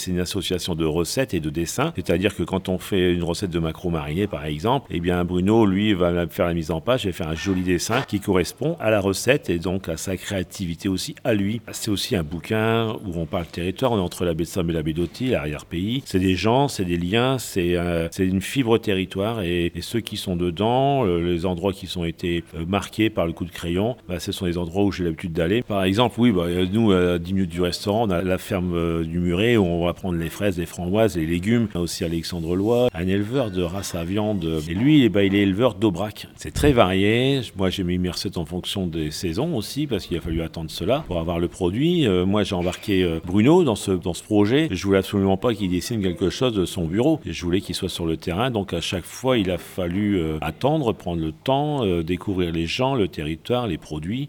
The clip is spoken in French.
C'est une association de recettes et de dessins, c'est-à-dire que quand on fait une recette de maquereau mariné par exemple, eh bien Bruno lui va faire la mise en page et faire un joli dessin qui correspond à la recette et donc à sa créativité aussi à lui. C'est aussi un bouquin où on parle territoire, on est entre la baie de Somme et la baie d'Authie, l'arrière-pays. C'est des gens, c'est des liens, c'est une fibre territoire et ceux qui sont dedans, les endroits qui ont été marqués par le coup de crayon, ce sont des endroits où j'ai l'habitude d'aller. Par exemple, oui, nous à 10 minutes du restaurant, on a la ferme du Muret où on va prendre les fraises, les framboises, les légumes. On a aussi Alexandre Loy, un éleveur de race à viande. Et lui, il est éleveur d'Aubrac. C'est très varié. Moi, j'ai mis mes recettes en fonction des saisons aussi parce qu'il a fallu attendre cela pour avoir le produit. Moi, j'ai embarqué Bruno dans ce projet. Je voulais absolument pas qu'il dessine quelque chose de son bureau. Je voulais qu'il soit sur le terrain. Donc, à chaque fois, il a fallu attendre, prendre le temps, découvrir les gens, le territoire, les produits.